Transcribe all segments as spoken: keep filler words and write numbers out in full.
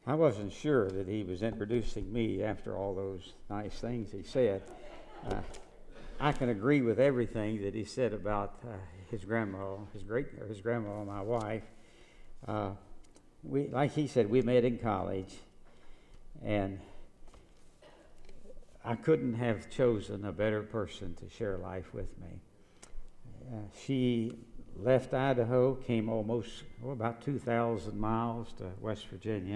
I wasn't sure that he was introducing me after all those nice things he said. Uh, I can agree with everything that he said about uh, his grandma, his great, or his grandma, my wife. Uh, we, like he said, we met in college, and I couldn't have chosen a better person to share life with me. Uh, she left Idaho, came almost oh, about two thousand miles to West Virginia,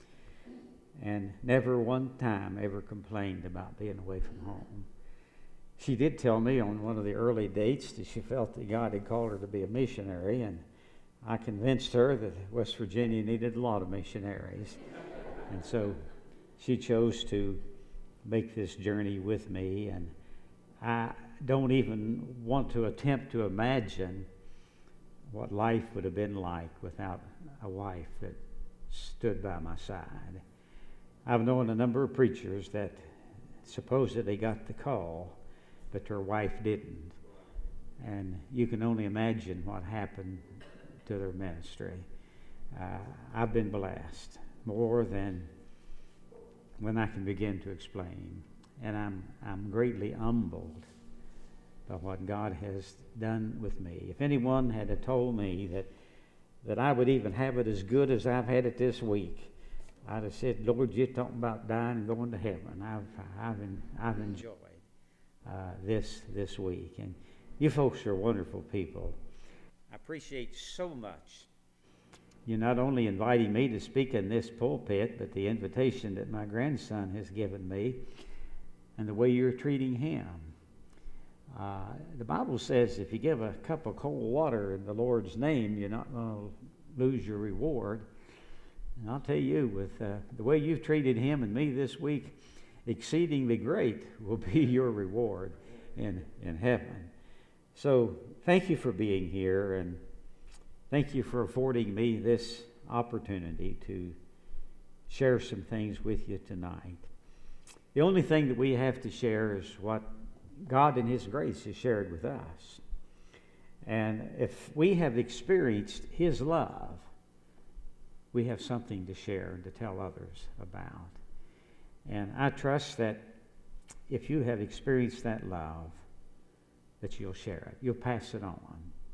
and never one time ever complained about being away from home. She did tell me on one of the early dates that she felt that God had called her to be a missionary, and I convinced her that West Virginia needed a lot of missionaries. And so she chose to make this journey with me, and I don't even want to attempt to imagine what life would have been like without a wife that stood by my side. I've known a number of preachers that supposedly got the call, but their wife didn't. And you can only imagine what happened to their ministry. Uh, I've been blessed more than when I can begin to explain. And I'm I'm greatly humbled by what God has done with me. If anyone had told me that that I would even have it as good as I've had it this week, I'd have said, Lord, you're talking about dying and going to heaven. I've I've en- I've enjoyed uh, this this week, and you folks are wonderful people. I appreciate so much you not only inviting me to speak in this pulpit, but the invitation that my grandson has given me, and the way you're treating him. Uh, the Bible says if you give a cup of cold water in the Lord's name, you're not going to lose your reward. And I'll tell you, with uh, the way you've treated him and me this week, exceedingly great will be your reward in, in heaven. So thank you for being here, and thank you for affording me this opportunity to share some things with you tonight. The only thing that we have to share is what God in His grace has shared with us. And if we have experienced His love, we have something to share and to tell others about. And I trust that if you have experienced that love, that you'll share it. You'll pass it on.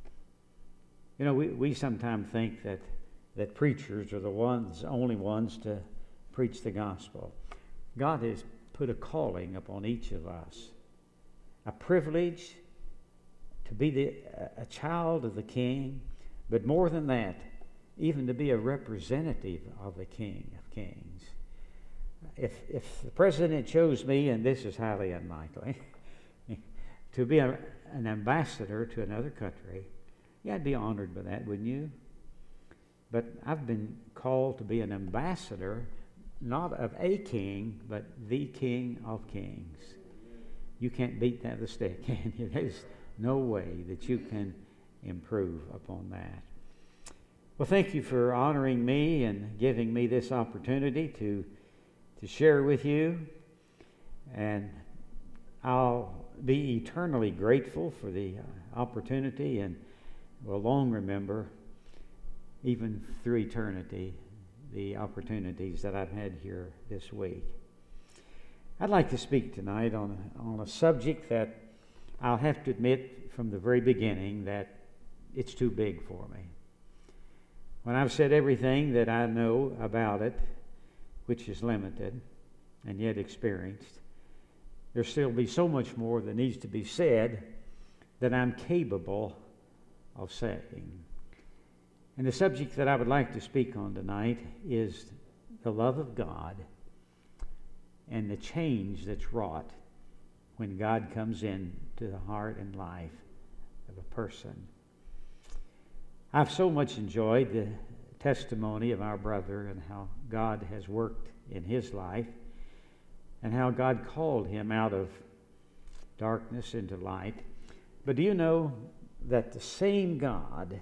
You know, we, we sometimes think that, that preachers are the ones, only ones to preach the gospel. God has put a calling upon each of us, a privilege to be the, a child of the King, but more than that, even to be a representative of the King of Kings. If, if the president chose me, and this is highly unlikely, to be a, an ambassador to another country, yeah, I'd be honored by that, wouldn't you? But I've been called to be an ambassador, not of a king, but the King of Kings. You can't beat that with a stick, can you? There's no way that you can improve upon that. Well, thank you for honoring me and giving me this opportunity to, to share with you. And I'll be eternally grateful for the uh, opportunity, and will long remember, even through eternity, the opportunities that I've had here this week. I'd like to speak tonight on, on a subject that I'll have to admit from the very beginning that it's too big for me. When I've said everything that I know about it, which is limited and yet experienced, there'll still be so much more that needs to be said that I'm capable of saying. And the subject that I would like to speak on tonight is the love of God and the change that's wrought when God comes into the heart and life of a person. I've so much enjoyed the testimony of our brother and how God has worked in his life and how God called him out of darkness into light. But do you know that the same God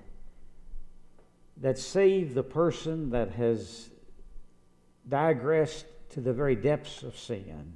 that saved the person that has digressed to the very depths of sin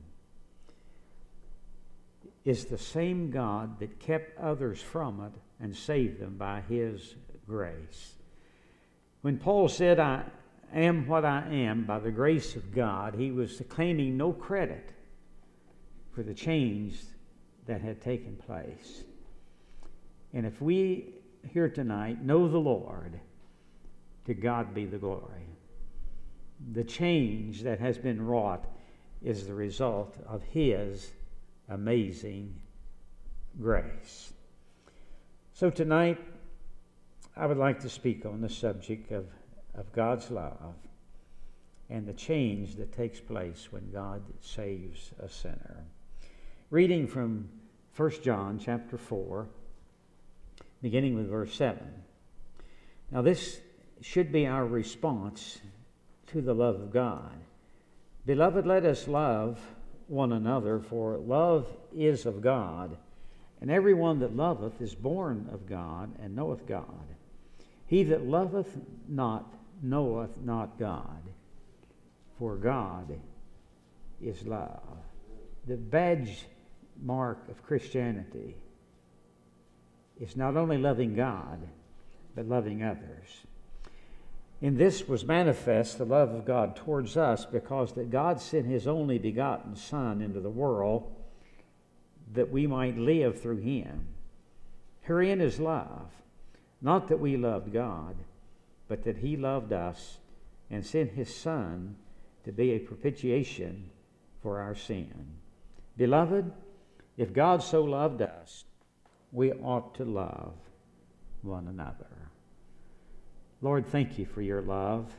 is the same God that kept others from it and saved them by His grace? When Paul said, I, am what I am by the grace of God, he was claiming no credit for the change that had taken place. And if we here tonight know the Lord, to God be the glory. The change that has been wrought is the result of his amazing grace. So tonight, I would like to speak on the subject of, of God's love and the change that takes place when God saves a sinner. Reading from First John chapter four, beginning with verse seven. Now this should be our response to the love of God. Beloved, let us love one another, for love is of God, and every one that loveth is born of God and knoweth God. He that loveth not knoweth not God, for God is love. The badge mark of Christianity is not only loving God, but loving others. In this was manifest the love of God towards us, because that God sent his only begotten Son into the world that we might live through him. Herein is love, not that we loved God, but that he loved us and sent his Son to be a propitiation for our sin. Beloved, if God so loved us, we ought to love one another. Lord, thank you for your love,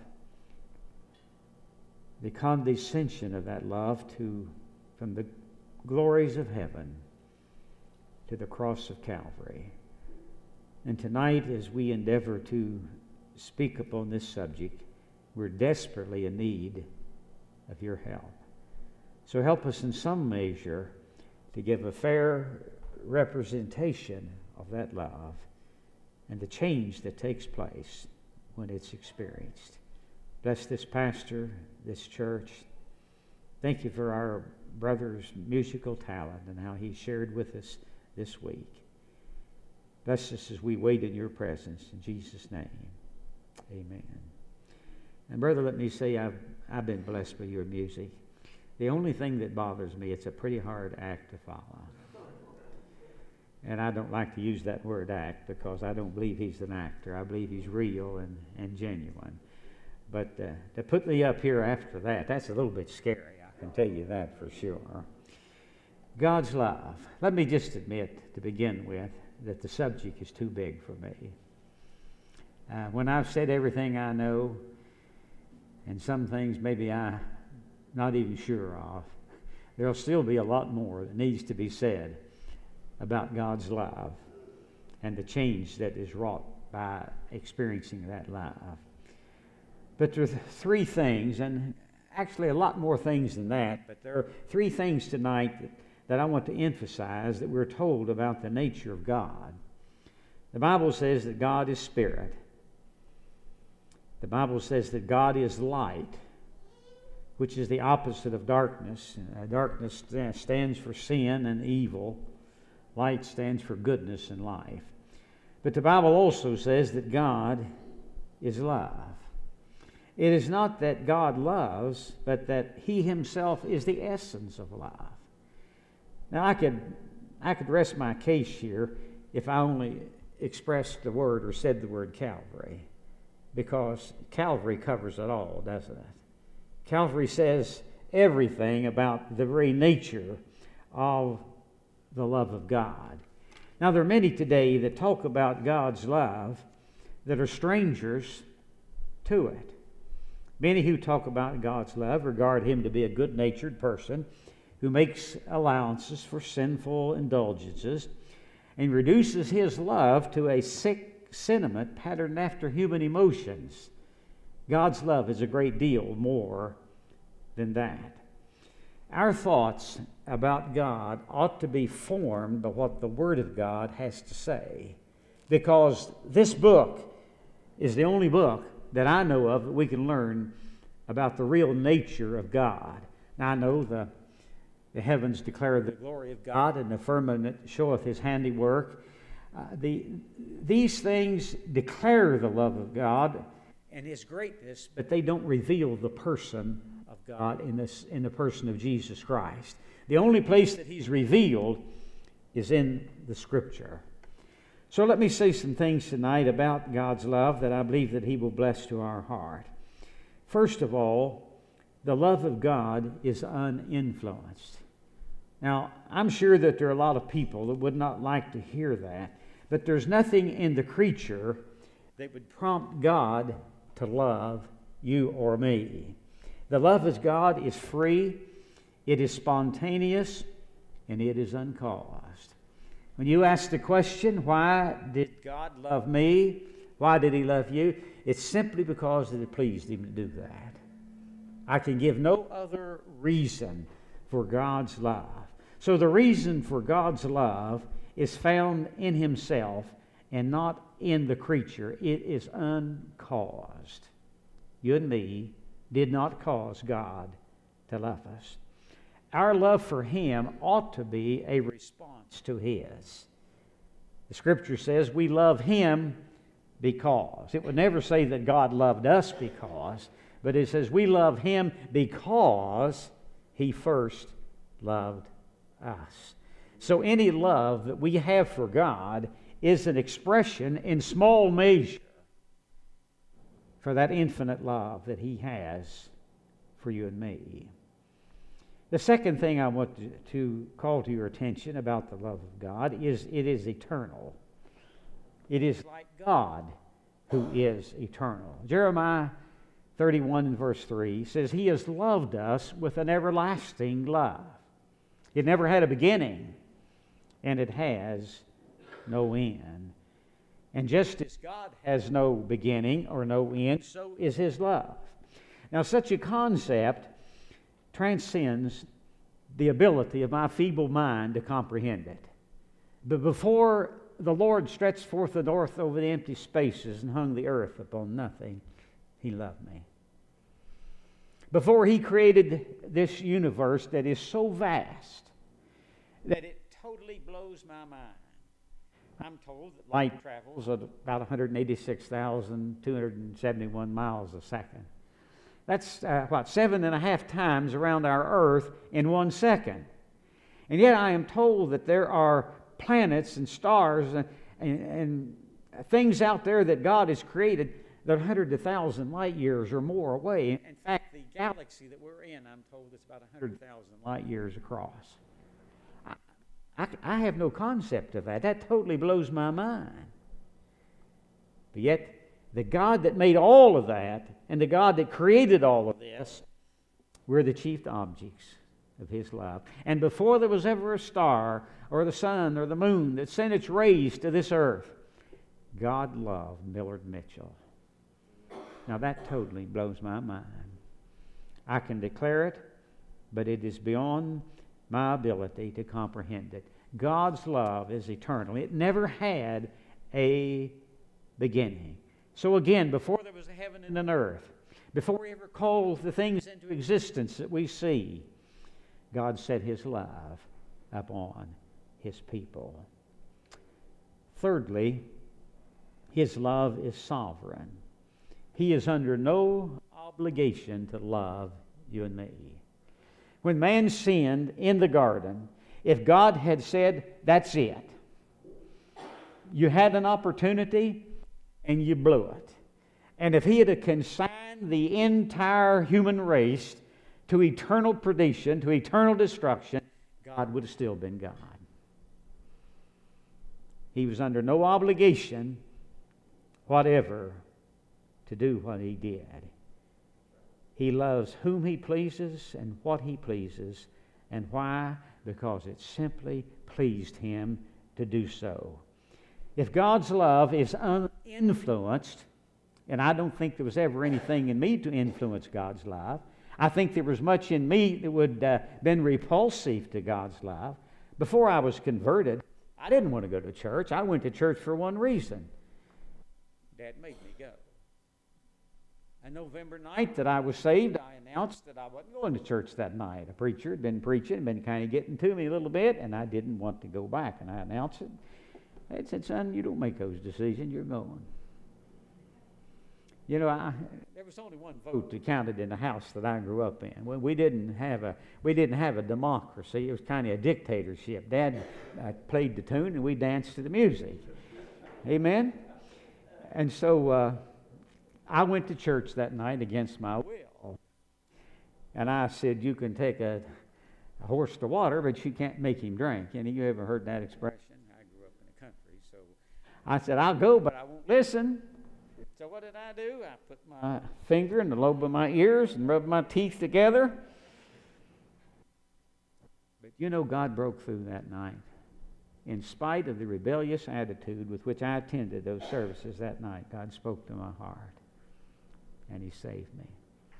the condescension of that love to from the glories of heaven to the cross of Calvary. And tonight, as we endeavor to speak upon this subject, we're desperately in need of your help. So help us in some measure to give a fair representation of that love and the change that takes place when it's experienced. Bless this pastor, this church. Thank you for our brother's musical talent and how he shared with us this week. Bless us as we wait in your presence. In Jesus' name, amen. And brother, let me say I've, I've been blessed by your music. The only thing that bothers me, it's a pretty hard act to follow. And I don't like to use that word act, because I don't believe he's an actor. I believe he's real and, and genuine. But uh, to put me up here after that, that's a little bit scary. I can tell you that for sure. God's love. Let me just admit to begin with that the subject is too big for me. Uh, when I've said everything I know, and some things maybe I'm not even sure of, there'll still be a lot more that needs to be said about God's love and the change that is wrought by experiencing that love. But there are three things, and actually a lot more things than that, but there are three things tonight that, that I want to emphasize that we're told about the nature of God. The Bible says that God is spirit. The Bible says that God is light, which is the opposite of darkness. Uh, darkness stands for sin and evil. Light stands for goodness and life. But the Bible also says that God is love. It is not that God loves, but that he himself is the essence of love. Now, I could, I could rest my case here if I only expressed the word or said the word Calvary, because Calvary covers it all, doesn't it? Calvary says everything about the very nature of the love of God. Now, there are many today that talk about God's love that are strangers to it. Many who talk about God's love regard him to be a good-natured person who makes allowances for sinful indulgences and reduces his love to a sick sentiment patterned after human emotions. God's love is a great deal more than that. Our thoughts about God ought to be formed by what the Word of God has to say, because this book is the only book that I know of that we can learn about the real nature of God. Now, I know the, the heavens declare the glory of God, and the firmament showeth his handiwork. Uh, the, these things declare the love of God, and His greatness, but they don't reveal the person of God in this in the person of Jesus Christ. The only place that He's revealed is in the Scripture. So let me say some things tonight about God's love that I believe that He will bless to our heart. First of all, the love of God is uninfluenced. Now, I'm sure that there are a lot of people that would not like to hear that, but there's nothing in the creature that would prompt God to love you or me. The love of God is free, it is spontaneous, and it is uncaused. When you ask the question, why did God love me? Why did He love you? It's simply because it pleased Him to do that. I can give no other reason for God's love. So the reason for God's love is found in Himself and not in the creature. It is uncaused. You and me did not cause God to love us. Our love for Him ought to be a response to His. The Scripture says we love Him because. It would never say that God loved us because, but it says we love Him because He first loved us. So any love that we have for God is an expression in small measure for that infinite love that He has for you and me. The second thing I want to, to call to your attention about the love of God is it is eternal. It is like God who is eternal. Jeremiah thirty-one and verse three says, He has loved us with an everlasting love. It never had a beginning, and it has no end. And just as God has no beginning or no end, so is His love. Now, such a concept transcends the ability of my feeble mind to comprehend it. But before the Lord stretched forth the north over the empty spaces and hung the earth upon nothing, He loved me. Before He created this universe that is so vast that it totally blows my mind. I'm told that light travels at about one hundred eighty-six thousand two hundred seventy-one miles a second. That's uh, what, seven and a half times around our Earth in one second. And yet I am told that there are planets and stars and, and, and things out there that God has created that are one hundred thousand light years or more away. In fact, the galaxy that we're in, I'm told, is about one hundred thousand light years across. I, I have no concept of that. That totally blows my mind. But yet, the God that made all of that and the God that created all of this, we're the chief objects of His love. And before there was ever a star or the sun or the moon that sent its rays to this earth, God loved Millard Mitchell. Now that totally blows my mind. I can declare it, but it is beyond my ability to comprehend it. God's love is eternal. It never had a beginning. So again, before there was a heaven and an earth, before He ever called the things into existence that we see, God set His love upon His people. Thirdly, His love is sovereign. He is under no obligation to love you and me. When man sinned in the garden, if God had said, that's it, you had an opportunity and you blew it. And if He had consigned the entire human race to eternal perdition, to eternal destruction, God would have still been God. He was under no obligation whatever to do what He did. He loves whom He pleases and what He pleases. And why? Because it simply pleased Him to do so. If God's love is uninfluenced, and I don't think there was ever anything in me to influence God's love, I think there was much in me that would have uh, been repulsive to God's love. Before I was converted, I didn't want to go to church. I went to church for one reason. Dad made me go. And November night that I was saved, I announced that I wasn't going to church that night. A preacher had been preaching, been kind of getting to me a little bit, and I didn't want to go back. And I announced it. They said, son, you don't make those decisions. You're going. You know, I, there was only one vote that counted in the house that I grew up in. Well, we didn't have a we didn't have a democracy. It was kind of a dictatorship. Dad uh, played the tune, and we danced to the music. Amen. And so uh, I went to church that night against my will, and I said, "You can take a, a horse to water, but you can't make him drink." Any of you ever heard that expression? I grew up in the country, so I said, "I'll go, but I won't listen." So what did I do? I put my finger in the lobe of my ears and rubbed my teeth together. But you know, God broke through that night. In spite of the rebellious attitude with which I attended those services that night, God spoke to my heart, and He saved me.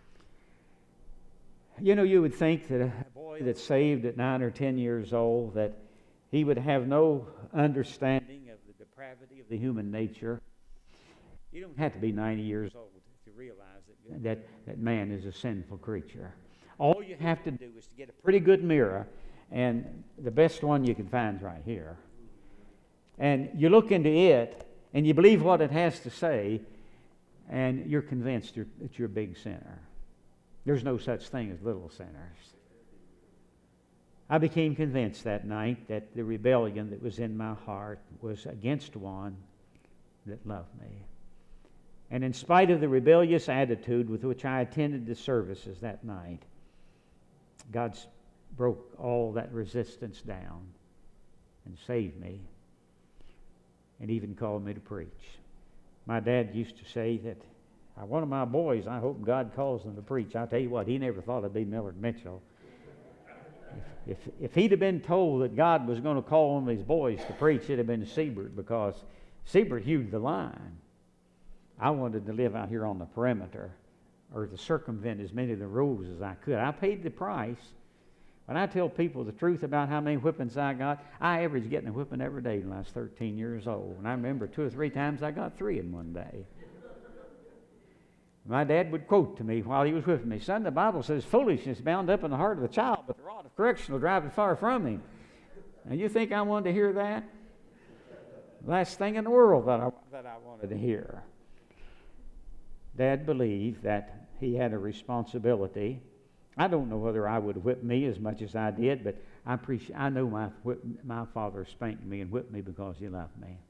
You know, you would think that a boy that's saved at nine or ten years old, that he would have no understanding of the depravity of the human nature. You don't have to be ninety years old to realize that, that, that man is a sinful creature. All you have to do is to get a pretty good mirror, and the best one you can find is right here. And you look into it, and you believe what it has to say, and you're convinced you're, that you're a big sinner. There's no such thing as little sinners. I became convinced that night that the rebellion that was in my heart was against one that loved me. And in spite of the rebellious attitude with which I attended the services that night, God broke all that resistance down and saved me, and even called me to preach. My dad used to say that uh, one of my boys, I hope God calls him to preach. I'll tell you what, he never thought it'd be Millard Mitchell. If, if, if he'd have been told that God was going to call one of his boys to preach, it'd have been Siebert, because Siebert hewed the line. I wanted to live out here on the perimeter, or to circumvent as many of the rules as I could. I paid the price. When I tell people the truth about how many whippings I got, I averaged getting a whipping every day when I was thirteen years old. And I remember two or three times I got three in one day. My dad would quote to me while he was whipping me, "Son, the Bible says foolishness is bound up in the heart of the child, but the rod of correction will drive it far from him." Now, you think I wanted to hear that? Last thing in the world that I, that I wanted to hear. Dad believed that he had a responsibility. I don't know whether I would whip me as much as I did, but I appreciate. I know my whip, my father spanked me and whipped me because he loved me.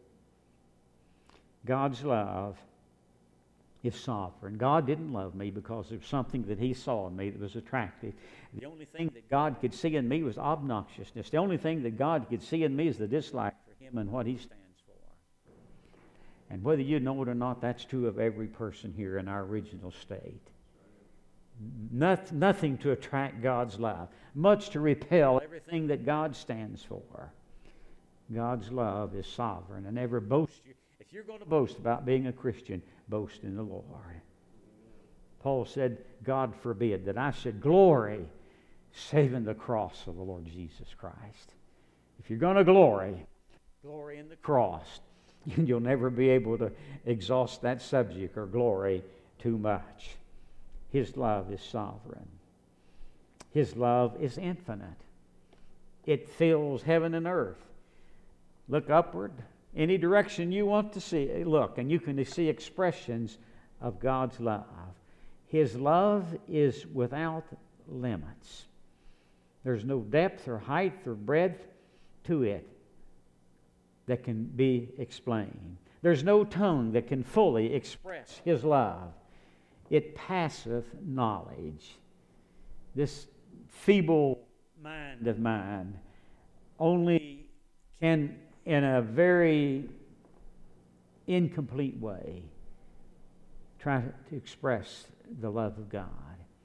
God's love is sovereign. God didn't love me because of something that He saw in me that was attractive. The only thing that God could see in me was obnoxiousness. The only thing that God could see in me is the dislike for Him and what He stands for. And whether you know it or not, that's true of every person here in our original state. Not, nothing to attract God's love, much to repel everything that God stands for. God's love is sovereign, and never boast. If you're going to boast about being a Christian, boast in the Lord. Paul said, "God forbid that I should glory save in the cross of the Lord Jesus Christ." If you're going to glory, glory in the cross. You'll never be able to exhaust that subject or glory too much. His love is sovereign. His love is infinite. It fills heaven and earth. Look upward, any direction you want to see, look, and you can see expressions of God's love. His love is without limits. There's no depth or height or breadth to it that can be explained. There's no tongue that can fully express His love. It passeth knowledge. This feeble mind of mine only can, in a very incomplete way, try to express the love of God.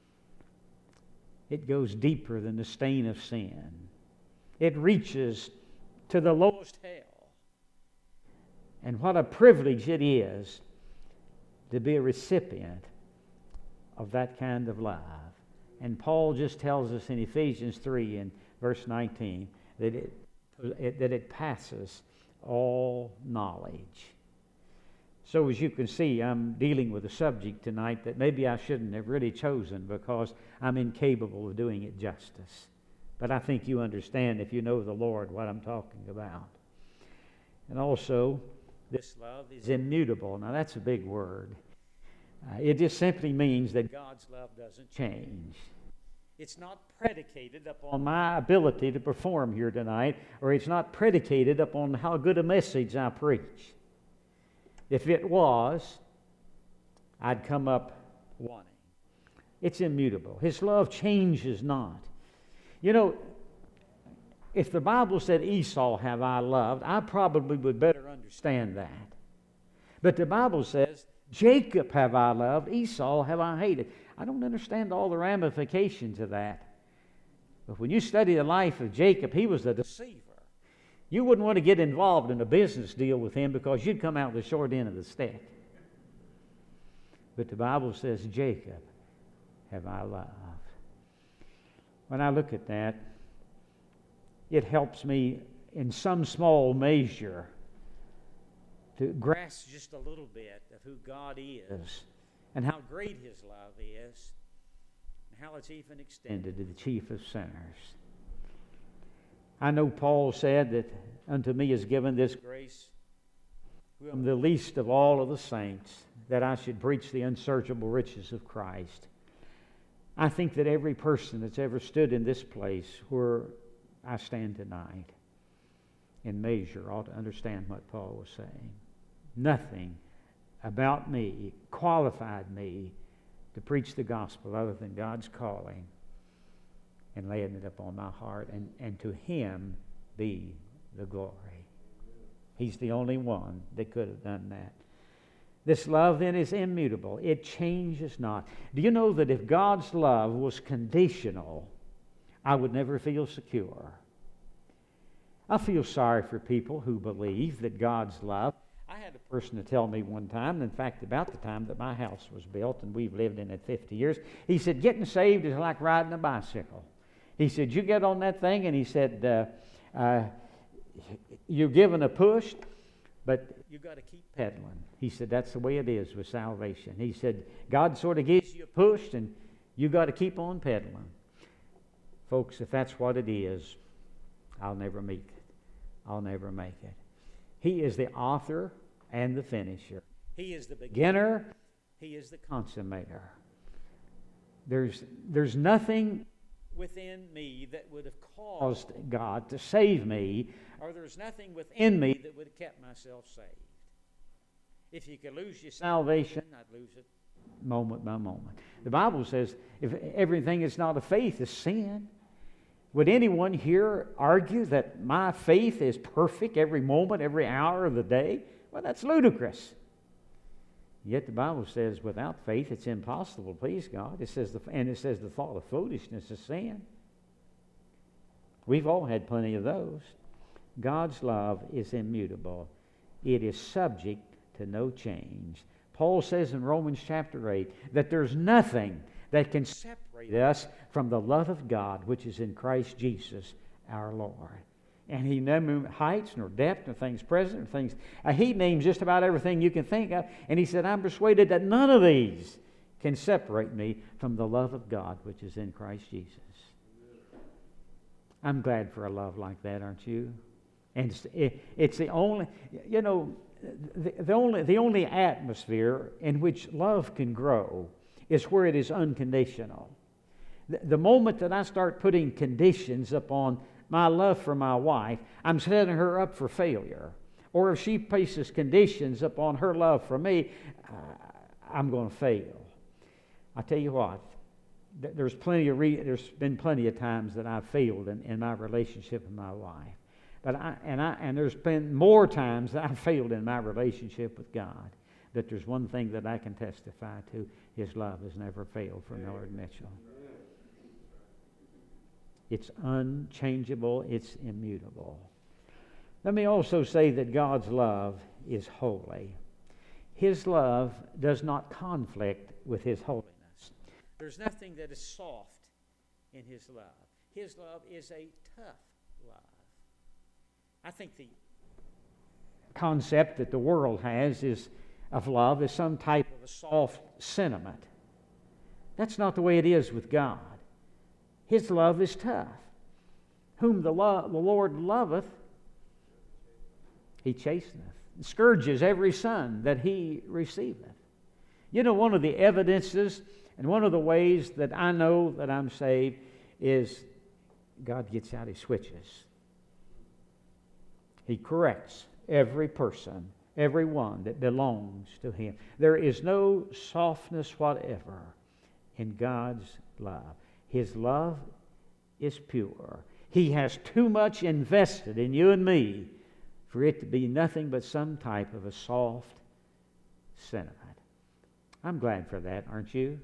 It goes deeper than the stain of sin. It reaches to the lowest hell. And what a privilege it is to be a recipient of that kind of love. And Paul just tells us in Ephesians three and verse nineteen that it, it that it passes all knowledge. So as you can see, I'm dealing with a subject tonight that maybe I shouldn't have really chosen because I'm incapable of doing it justice. But I think you understand, if you know the Lord, what I'm talking about. And also, this love is immutable. Now that's a big word. Uh, it just simply means that God's love doesn't change. It's not predicated upon my ability to perform here tonight, or it's not predicated upon how good a message I preach. If it was, I'd come up wanting. It's immutable. His love changes not. You know, if the Bible said Esau have I loved, I probably would better understand that. But the Bible says, Jacob have I loved, Esau have I hated. I don't understand all the ramifications of that. But when you study the life of Jacob, he was a deceiver. You wouldn't want to get involved in a business deal with him because you'd come out the short end of the stick. But the Bible says, Jacob have I loved. When I look at that, it helps me in some small measure to grasp just a little bit of who God is and how great His love is and how it's even extended to the chief of sinners. I know Paul said that unto me is given this grace, who am the least of all of the saints, that I should preach the unsearchable riches of Christ. I think that every person that's ever stood in this place where I stand tonight in measure ought to understand what Paul was saying. Nothing about me qualified me to preach the gospel other than God's calling and laying it upon my heart, and, and to Him be the glory. He's the only one that could have done that. This love then is immutable. It changes not. Do you know that if God's love was conditional, I would never feel secure? I feel sorry for people who believe that God's love. I had a person to tell me one time, in fact, about the time that my house was built, and we've lived in it fifty years, he said, getting saved is like riding a bicycle. He said, you get on that thing, and he said, uh, uh, you're given a push, but you got to keep pedaling. He said, that's the way it is with salvation. He said, God sort of gives you a push, and you got to keep on pedaling. Folks, if that's what it is, I'll never make it. I'll never make it. He is the author and the finisher. He is the beginner. He is the consummator. There's, there's nothing within me that would have caused God to save me, or there's nothing within me that would have kept myself saved. If you could lose your salvation, I'd lose it moment by moment. The Bible says if everything is not of faith is sin. Would anyone here argue that my faith is perfect every moment, every hour of the day? Well, that's ludicrous. Yet the Bible says without faith it's impossible to please God. It says the, and it says the thought of foolishness is sin. We've all had plenty of those. God's love is immutable. It is subject to no change. Paul says in Romans chapter eight that there's nothing that can separate us from the love of God which is in Christ Jesus our Lord. And He never heights nor depth nor things present or things. Uh, he names just about everything you can think of. And he said, I'm persuaded that none of these can separate me from the love of God which is in Christ Jesus. I'm glad for a love like that, aren't you? And it's, it, it's the only, you know, the, the only the only atmosphere in which love can grow is where it is unconditional. The, the moment that I start putting conditions upon my love for my wife, I'm setting her up for failure. Or if she places conditions upon her love for me, uh, I'm going to fail. I tell you what, th- there's plenty of re- there's been plenty of times that I've failed in, in my relationship with my wife. But I and I and there's been more times that I've failed in my relationship with God. But there's one thing that I can testify to: His love has never failed for Millard Mitchell. It's unchangeable. It's immutable. Let me also say that God's love is holy. His love does not conflict with His holiness. There's nothing that is soft in His love. His love is a tough love. I think the concept that the world has is of love is some type of a soft sentiment. That's not the way it is with God. His love is tough. Whom the, lo- the Lord loveth, He chasteneth, and scourges every son that He receiveth. You know, one of the evidences and one of the ways that I know that I'm saved is God gets out His switches. He corrects every person, every one that belongs to Him. There is no softness whatever in God's love. His love is pure. He has too much invested in you and me for it to be nothing but some type of a soft sentiment. I'm glad for that, aren't you?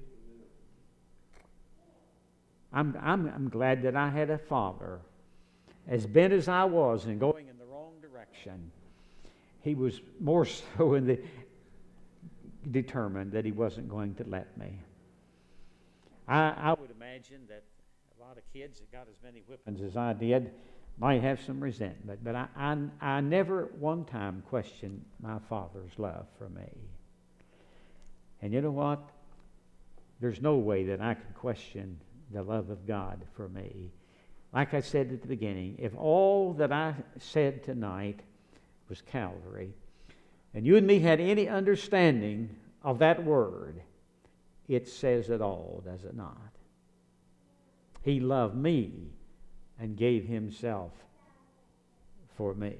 I'm, I'm, I'm glad that I had a father, as bent as I was and going in the wrong direction. He was more so in the determined that he wasn't going to let me. I, I would imagine that a lot of kids that got as many whippings as I did might have some resentment, but I, I, I never one time questioned my father's love for me. And you know what? There's no way that I can question the love of God for me. Like I said at the beginning, if all that I said tonight was Calvary, and you and me had any understanding of that word, it says it all, does it not? He loved me and gave Himself for me.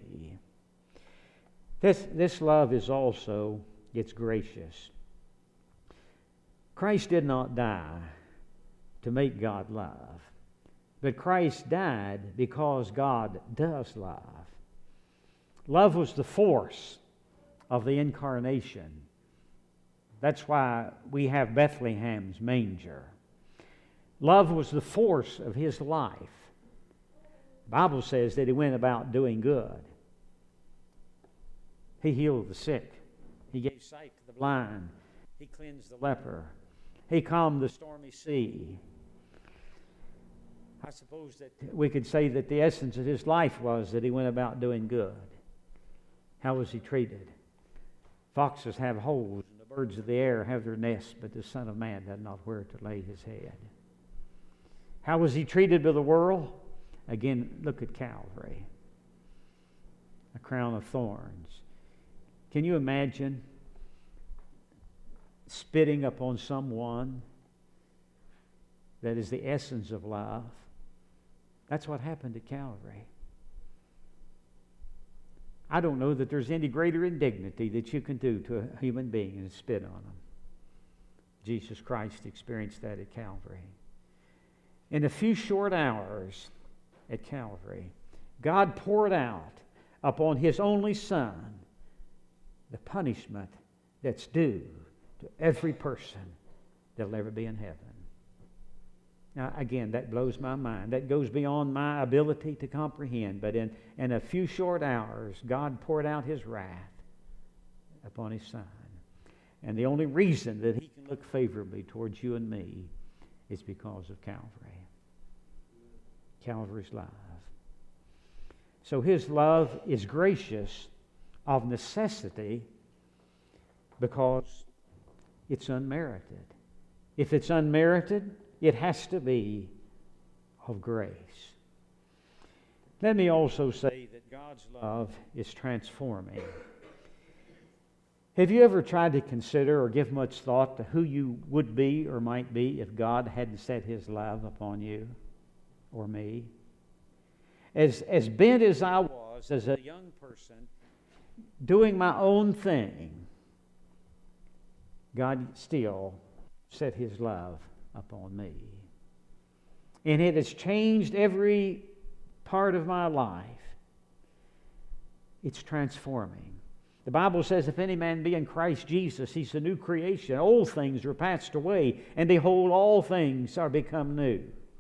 This, this love is also, it's gracious. Christ did not die to make God love, but Christ died because God does love. Love was the force of the incarnation. That's why we have Bethlehem's manger. Love was the force of His life. The Bible says that He went about doing good. He healed the sick. He gave sight to the blind. He cleansed the leper. He calmed the stormy sea. I suppose that we could say that the essence of His life was that He went about doing good. How was He treated? Foxes have holes, and the birds of the air have their nests, but the Son of Man had not where to lay His head. How was He treated by the world? Again, look at Calvary. A crown of thorns. Can you imagine spitting upon someone that is the essence of love? That's what happened at Calvary. I don't know that there's any greater indignity that you can do to a human being than spit on them. Jesus Christ experienced that at Calvary. In a few short hours at Calvary, God poured out upon His only Son the punishment that's due to every person that'll ever be in heaven. Now, again, that blows my mind. That goes beyond my ability to comprehend. But in, in a few short hours, God poured out His wrath upon His Son. And the only reason that He can look favorably towards you and me is because of Calvary. Calvary's love. So His love is gracious of necessity because it's unmerited. If it's unmerited, it has to be of grace. Let me also say that God's love is transforming. Have you ever tried to consider or give much thought to who you would be or might be if God hadn't set His love upon you or me? As, as bent as I was as a young person, doing my own thing, God still set His love upon me. And it has changed every part of my life. It's transforming. The Bible says, if any man be in Christ Jesus, he's a new creation. Old things are passed away, and behold, all things are become new.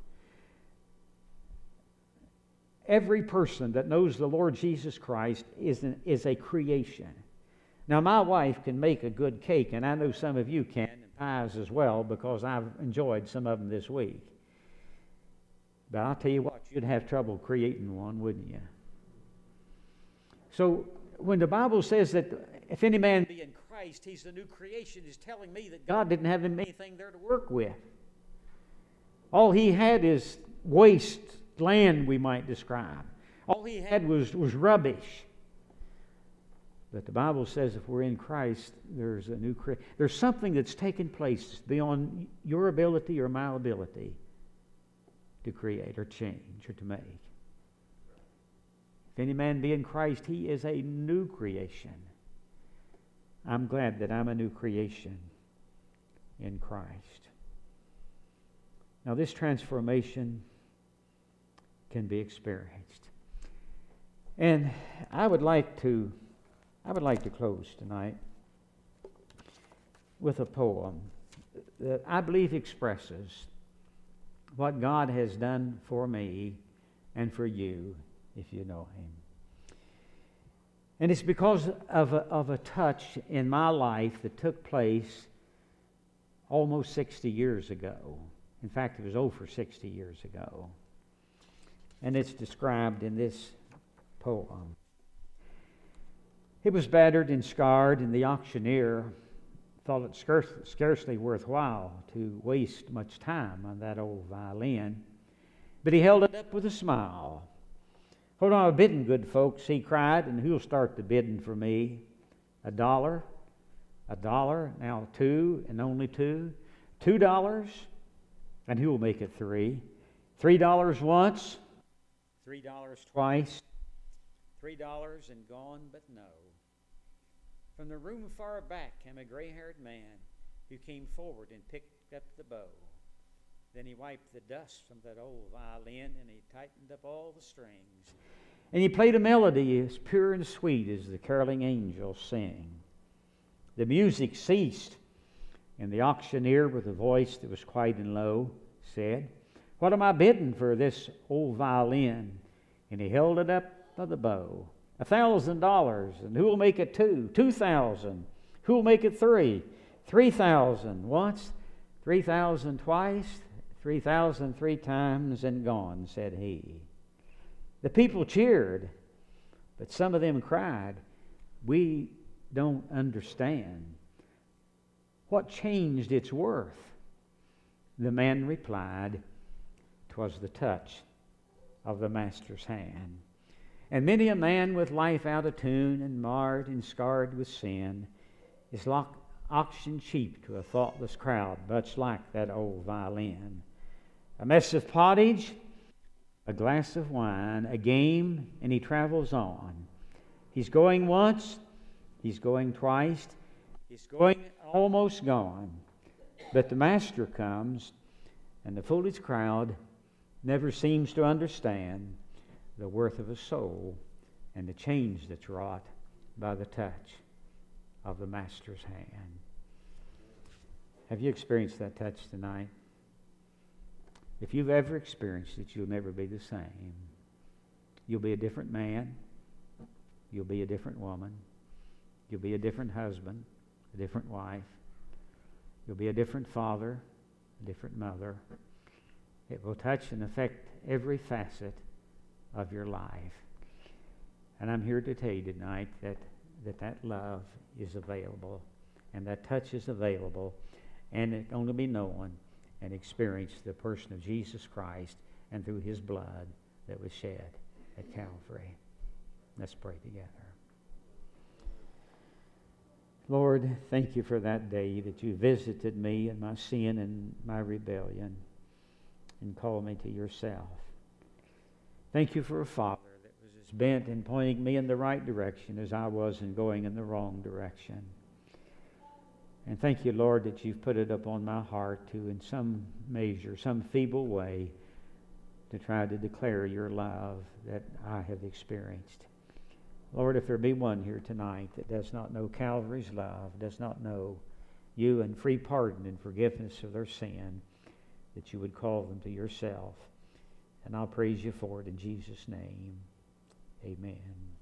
Every person that knows the Lord Jesus Christ is, an, is a creation. Now, my wife can make a good cake, and I know some of you can, and pies as well, because I've enjoyed some of them this week. But I'll tell you what, you'd have trouble creating one, wouldn't you? So, when the Bible says that if any man be in Christ, he's a new creation, he's telling me that God didn't have anything there to work with. All He had is waste land, we might describe. All He had was, was rubbish. But the Bible says if we're in Christ, there's a new cre- there's something that's taken place beyond your ability or my ability to create or change or to make. If any man be in Christ, he is a new creation. I'm glad that I'm a new creation in Christ. Now, this transformation can be experienced. And I would like to I would like to close tonight with a poem that I believe expresses what God has done for me and for you if you know Him. And it's because of a, of a touch in my life that took place almost sixty years ago. In fact, it was over sixty years ago. And it's described in this poem. It was battered and scarred, and the auctioneer thought it scarce, scarcely worthwhile to waste much time on that old violin. But he held it up with a smile. "Hold on a bidding, good folks," he cried, "and who'll start the bidding for me? A dollar, a dollar, now two, and only two. Two dollars, and who'll make it three? Three dollars once, three dollars twice, three dollars and gone, but no." From the room far back came a gray-haired man who came forward and picked up the bow. Then he wiped the dust from that old violin, and he tightened up all the strings. And he played a melody as pure and sweet as the caroling angels sing. The music ceased, and the auctioneer, with a voice that was quiet and low, said, "What am I bidding for this old violin?" And he held it up by the bow. A thousand dollars, and who'll make it two? Two thousand. Who'll make it three? Three thousand once, three thousand twice, three thousand three times, and gone, said he. The people cheered, but some of them cried, "We don't understand. What changed its worth?" The man replied, "'Twas the touch of the Master's hand." And many a man with life out of tune and marred and scarred with sin is lock, auctioned cheap to a thoughtless crowd, much like that old violin. A mess of pottage, a glass of wine, a game, and he travels on. He's going once, he's going twice, he's going almost gone. But the Master comes, and the foolish crowd never seems to understand the worth of a soul and the change that's wrought by the touch of the Master's hand. Have you experienced that touch tonight? If you've ever experienced it, you'll never be the same. You'll be a different man. You'll be a different woman. You'll be a different husband, a different wife. You'll be a different father, a different mother. It will touch and affect every facet of your life. And I'm here to tell you tonight that that, that love is available, and that touch is available, and it can only be known and experienced the person of Jesus Christ and through His blood that was shed at Calvary. Let's pray together. Lord, thank you for that day that you visited me in my sin and my rebellion and called me to yourself. Thank you for a Father that was as bent in pointing me in the right direction as I was in going in the wrong direction. And thank you, Lord, that you've put it upon my heart to, in some measure, some feeble way, to try to declare your love that I have experienced. Lord, if there be one here tonight that does not know Calvary's love, does not know you and free pardon and forgiveness of their sin, that you would call them to yourself. And I'll praise you for it in Jesus' name. Amen.